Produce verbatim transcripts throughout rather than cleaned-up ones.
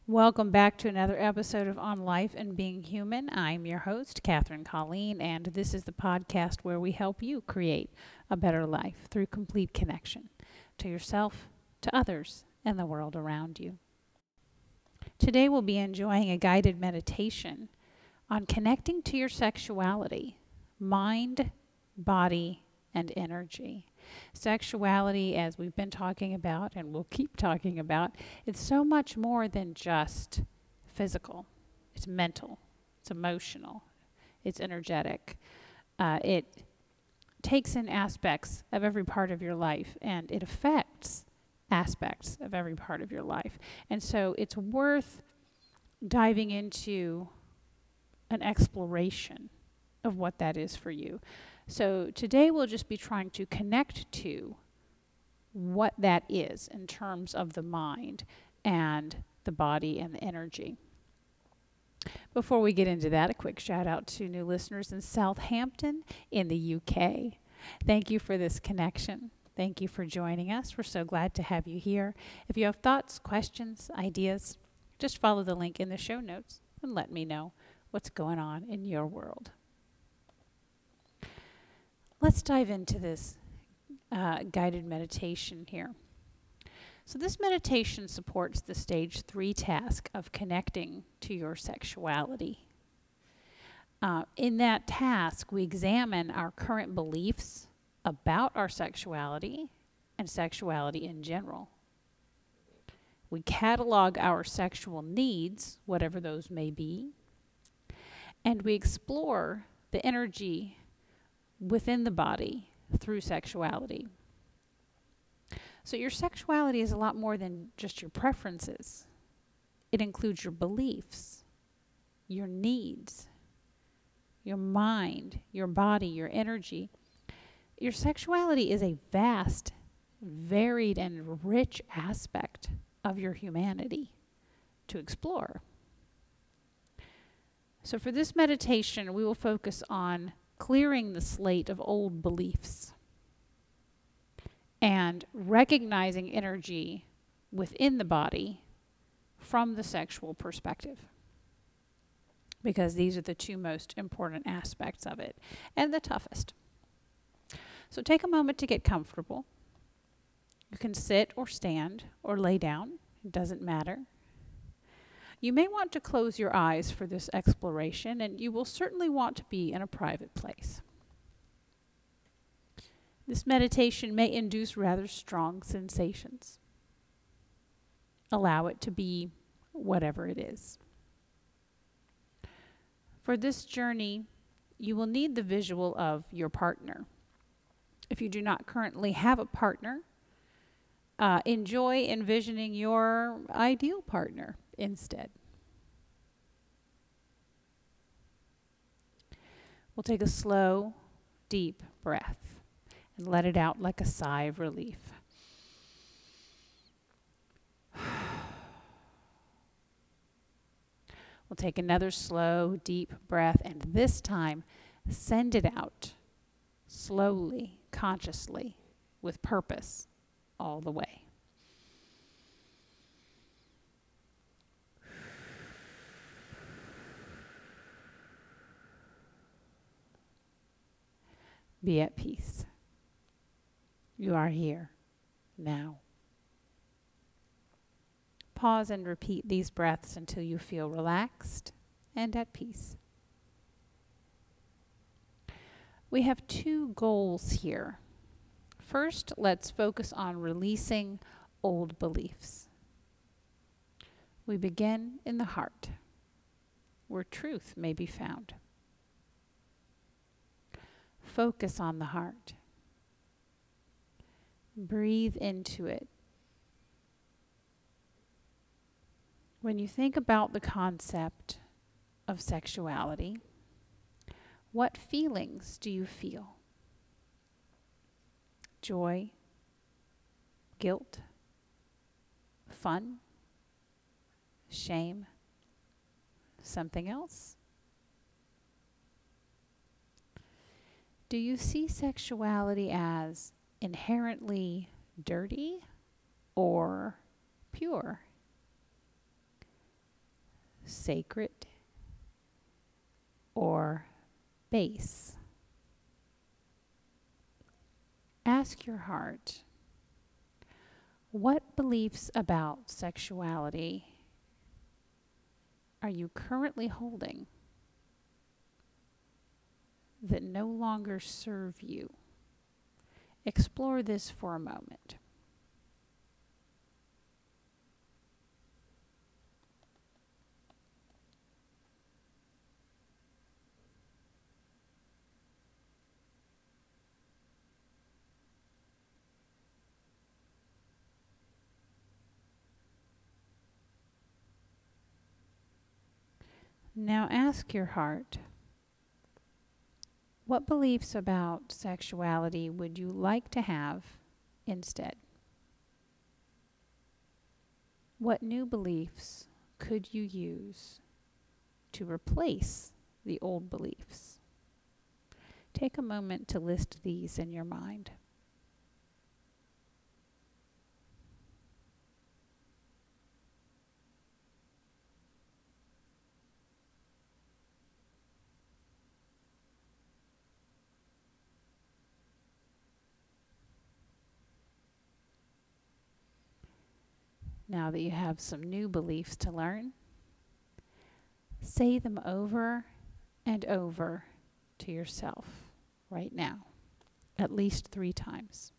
Welcome back to another episode of On Life and Being Human. I'm your host, Catherine Colleen, and this is the podcast where we help you create a better life through complete connection to yourself, to others, and the world around you. Today we'll be enjoying a guided meditation on connecting to your sexuality, mind, body, and energy. Sexuality, as we've been talking about and we'll keep talking about, it's so much more than just physical. It's mental, it's emotional, it's energetic. Uh, it takes in aspects of every part of your life, and it affects aspects of every part of your life. And so it's worth diving into an exploration of what that is for you. So today we'll just be trying to connect to what that is in terms of the mind and the body and the energy. Before we get into that, a quick shout out to new listeners in Southampton in the U K. Thank you for this connection. Thank you for joining us. We're so glad to have you here. If you have thoughts, questions, ideas, just follow the link in the show notes and let me know what's going on in your world. Let's dive into this uh, guided meditation here. So this meditation supports the stage three task of connecting to your sexuality. Uh, in that task, we examine our current beliefs about our sexuality and sexuality in general. We catalog our sexual needs, whatever those may be, and we explore the energy within the body through sexuality. So your sexuality is a lot more than just your preferences. It includes your beliefs, your needs, your mind, your body, your energy. Your sexuality is a vast, varied, and rich aspect of your humanity to explore. So for this meditation, we will focus on clearing the slate of old beliefs and recognizing energy within the body from the sexual perspective, because these are the two most important aspects of it and the toughest. So take a moment to get comfortable. You can sit or stand or lay down. It doesn't matter. You may want to close your eyes for this exploration, and you will certainly want to be in a private place. This meditation may induce rather strong sensations. Allow it to be whatever it is. For this journey, you will need the visual of your partner. If you do not currently have a partner, uh, enjoy envisioning your ideal partner instead. We'll take a slow, deep breath and let it out like a sigh of relief. We'll take another slow, deep breath, and this time send it out slowly, consciously, with purpose all the way. Be at peace. You are here now. Pause and repeat these breaths until you feel relaxed and at peace. We have two goals here. First, let's focus on releasing old beliefs. We begin in the heart, where truth may be found. Focus on the heart. Breathe into it. When you think about the concept of sexuality, what feelings do you feel? Joy, guilt, fun, shame, something else? Do you see sexuality as inherently dirty or pure? sacred or base. Ask your heart, what beliefs about sexuality are you currently holding that no longer serve you? Explore this for a moment. Now ask your heart, what beliefs about sexuality would you like to have instead? What new beliefs could you use to replace the old beliefs? Take a moment to list these in your mind. Now that you have some new beliefs to learn, say them over and over to yourself right now, at least three times.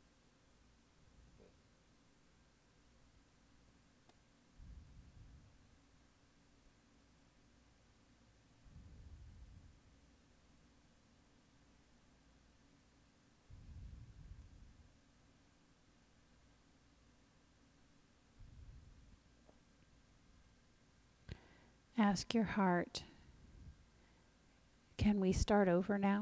Ask your heart, can we start over now?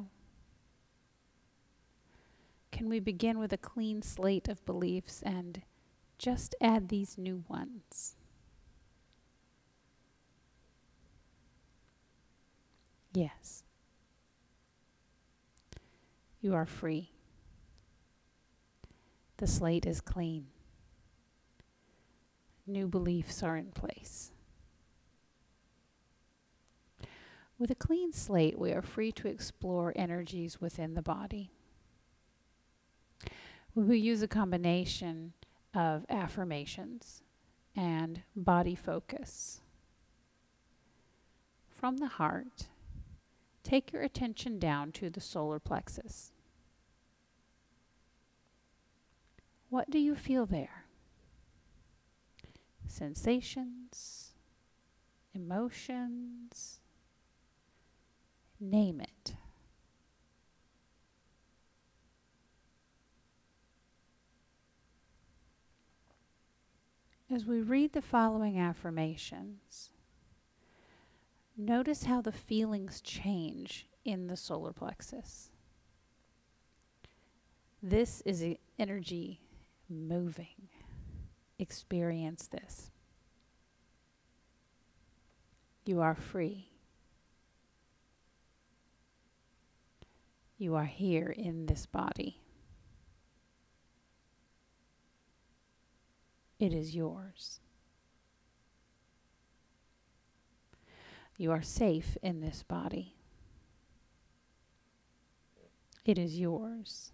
Can we begin with a clean slate of beliefs and just add these new ones? Yes. You are free. The slate is clean. New beliefs are in place. With a clean slate, we are free to explore energies within the body. We will use a combination of affirmations and body focus. From the heart, take your attention down to the solar plexus. What do you feel there? Sensations, emotions, name it. As we read the following affirmations, notice how the feelings change in the solar plexus. This is the energy moving. Experience this. You are free. You are here in this body. It is yours. You are safe in this body. It is yours.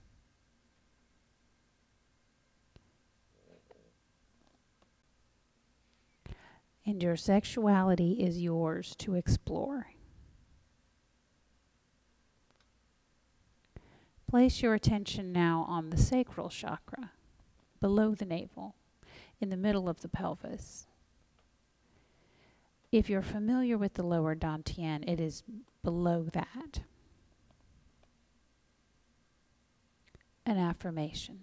And your sexuality is yours to explore. Place your attention now on the sacral chakra, below the navel, in the middle of the pelvis. If you're familiar with the lower dantian, it is below that. An affirmation.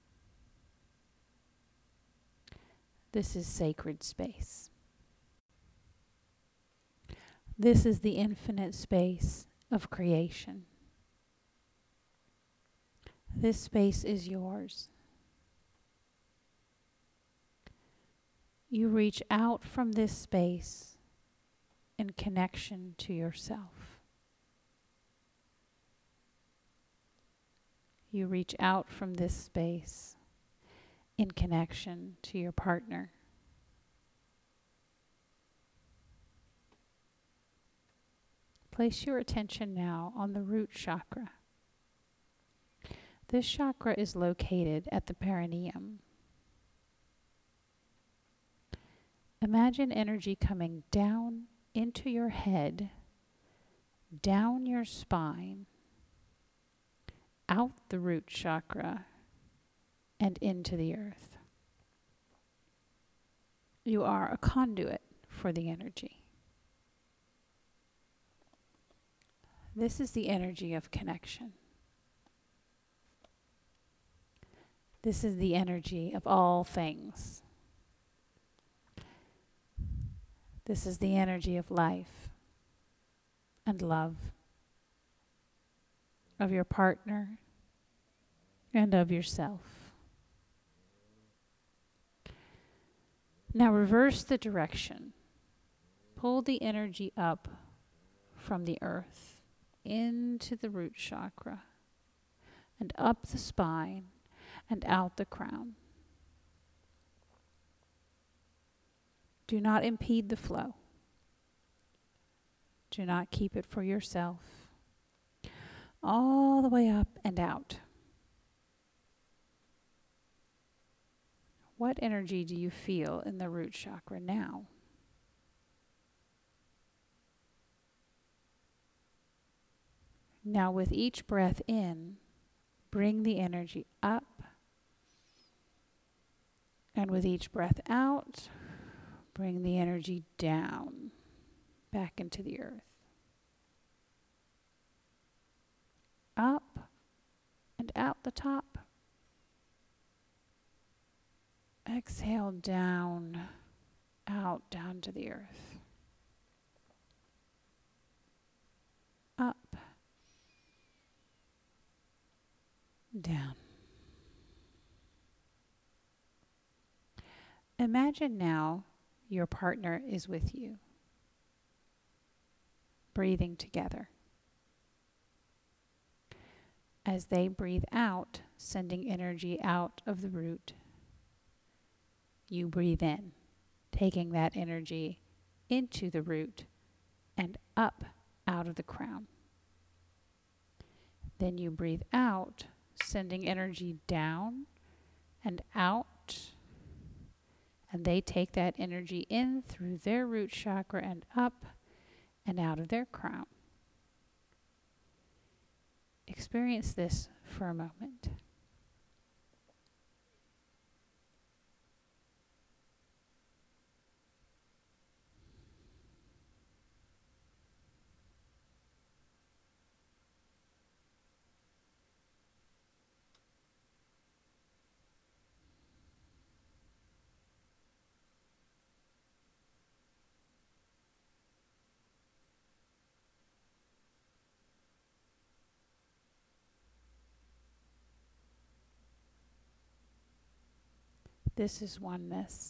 This is sacred space. This is the infinite space of creation. This space is yours. You reach out from this space in connection to yourself. You reach out from this space in connection to your partner. Place your attention now on the root chakra. This chakra is located at the perineum. Imagine energy coming down into your head, down your spine, out the root chakra, and into the earth. You are a conduit for the energy. This is the energy of connection. This is the energy of all things. This is the energy of life and love, of your partner and of yourself. Now reverse the direction. Pull the energy up from the earth into the root chakra and up the spine and out the crown. Do not impede the flow. Do not keep it for yourself. All the way up and out. What energy do you feel in the root chakra now? Now with each breath in, bring the energy up. And with each breath out, bring the energy down, back into the earth. Up and out the top. Exhale down, out, down to the earth. Up, down. Imagine now your partner is with you, breathing together. As they breathe out, sending energy out of the root, you breathe in, taking that energy into the root and up out of the crown. Then you breathe out, sending energy down and out, and they take that energy in through their root chakra and up and out of their crown. Experience this for a moment. This is oneness.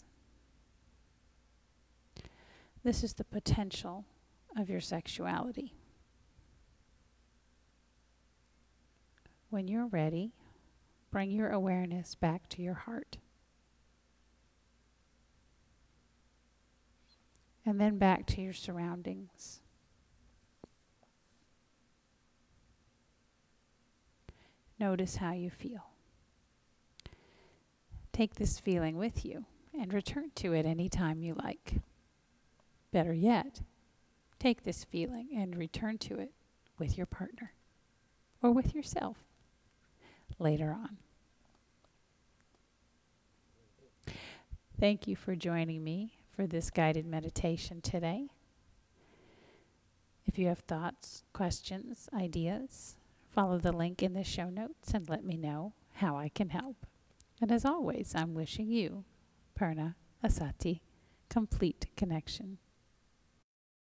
This is the potential of your sexuality. When you're ready, bring your awareness back to your heart. And then back to your surroundings. Notice how you feel. Take this feeling with you and return to it anytime you like. Better yet, take this feeling and return to it with your partner or with yourself later on. Thank you for joining me for this guided meditation today. If you have thoughts, questions, ideas, follow the link in the show notes and let me know how I can help. And as always, I'm wishing you, Purna Asati, complete connection.